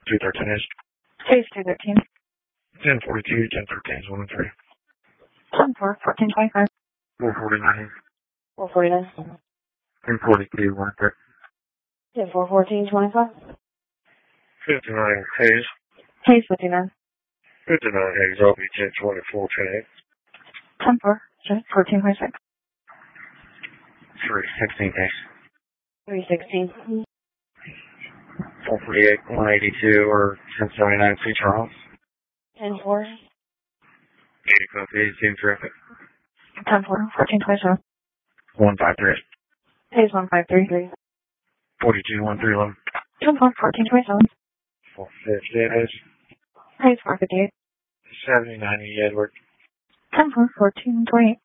213 is. Case 213. 1042, 1013 is 1 and 3. 10-4, 1425. 449. 449. 342, 1 and 3. Yeah, 414, 25. 59 Hayes. Hayes 59. 59 Hayes, I'll be 1024, 10 10-4, 1426. 316 Hayes. 316. 448, 182, or 1079 C. Charles. 10-4. 85 Hayes, team traffic. 10-4, 1427. 153. Hayes 153. 42, 1311. 10-4, 1427. 458 Hayes. Hayes 458. 7090 Edward. 10-4, 1428.